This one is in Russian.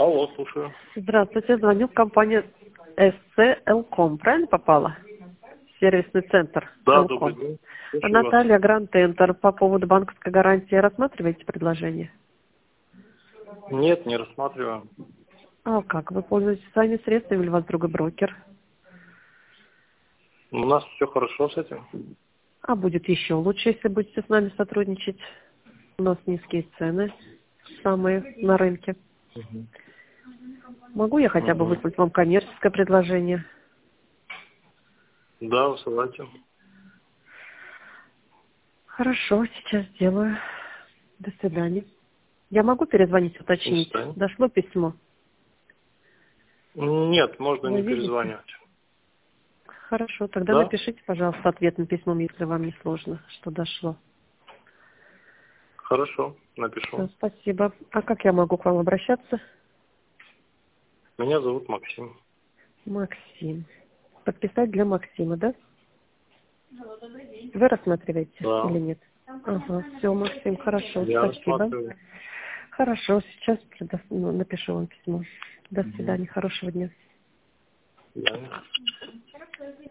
Алло, слушаю. Здравствуйте, звоню в компанию СЦ Элком. Правильно попала? Сервисный центр Да, добрый Элком. день. Слушаю вас. Наталья Гранд-Тентер. По поводу банковской гарантии рассматриваете предложение? Нет, не рассматриваю. А как? Вы пользуетесь сами средствами или у вас другой брокер? У нас все хорошо с этим. А будет еще лучше, если будете с нами сотрудничать. У нас низкие цены, самые на рынке. Могу я хотя бы Мгм. выслать вам коммерческое предложение? Да, высылайте. Хорошо, сейчас сделаю. До свидания. Я могу перезвонить, До уточнить? свидания. Дошло письмо? Нет, можно Вы не видите? перезванивать. Хорошо, тогда Да? напишите, пожалуйста, ответным письмом, если вам не сложно, что дошло. Хорошо, Все, напишу. спасибо. А как я могу к вам обращаться? Меня зовут Максим. Максим. Подписать для Максима, да? Вы рассматриваете Да, или нет? Ага, все, Максим, хорошо, я спасибо. рассматриваю. Хорошо, сейчас напишу вам письмо. До Мгм. свидания, хорошего дня. Да.